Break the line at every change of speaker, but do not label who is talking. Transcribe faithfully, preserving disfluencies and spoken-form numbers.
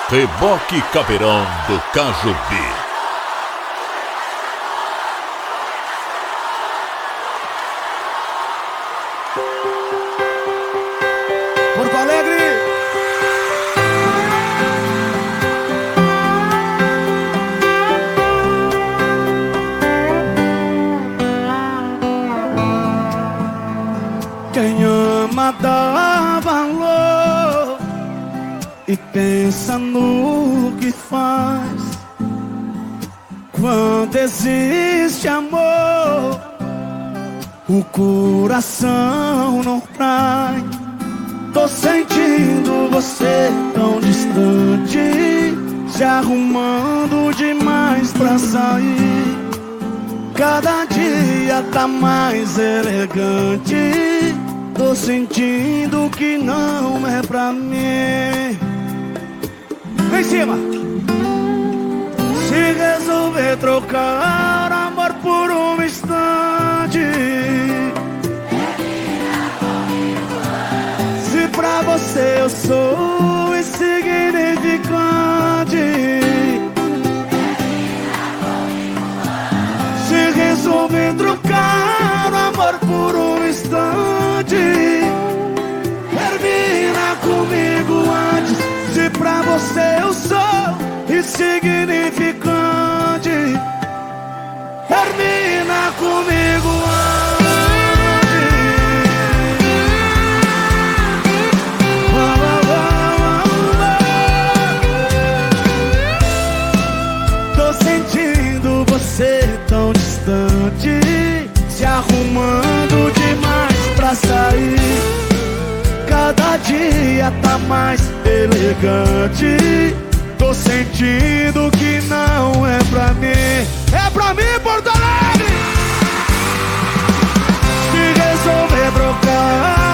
Reboque Caveirão do Cajubi.
Porto Alegre. Quem ama dá valor e pensa no que faz. Quando existe amor, o coração não cai. Tô sentindo você tão distante, se arrumando demais pra sair. Cada dia tá mais elegante. Tô sentindo que não é pra mim. Vem em cima. Se resolver trocar amor por um instante, se pra você eu sou insignificante, se resolver trocar amor por um instante, termina comigo antes. Se pra você eu sou insignificante, termina comigo antes. Tô sentindo você tão distante, se arrumando demais pra sair. Cada dia tá mais elegante. Tô sentindo que não é pra mim. É pra mim, Porto Alegre! Se resolver trocar